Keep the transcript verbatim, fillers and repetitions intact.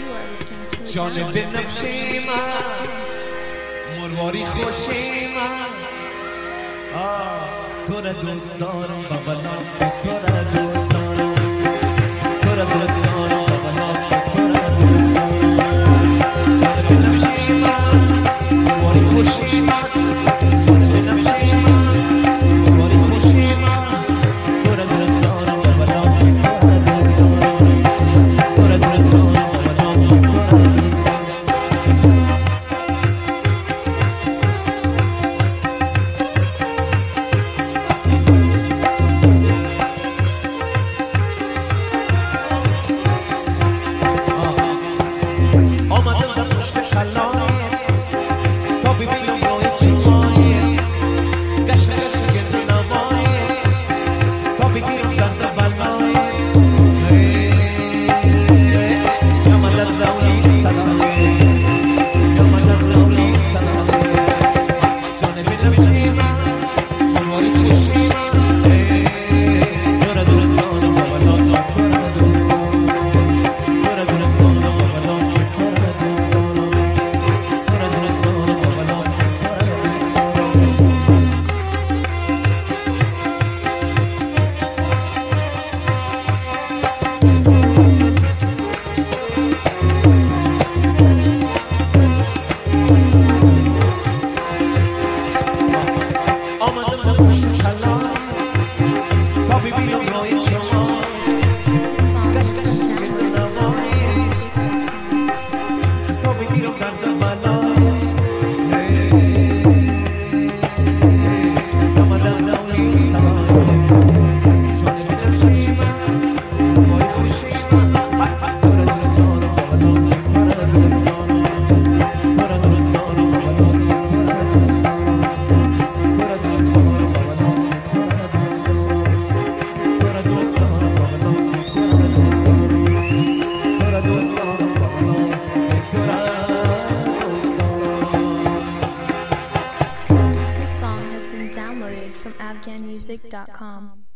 جان بنفشه من مرواری خوشه من تو را دوست دارم بابا تو را دوست دارم تو را دوست دارم بابا تو را دوست دارم جان بنفشه من مرواری خوشه من جان بنفشه من مرواری خوشه من تو را دوست دارم بابا تو را دوست دارم تو را دوست دارم from afghan music dot com.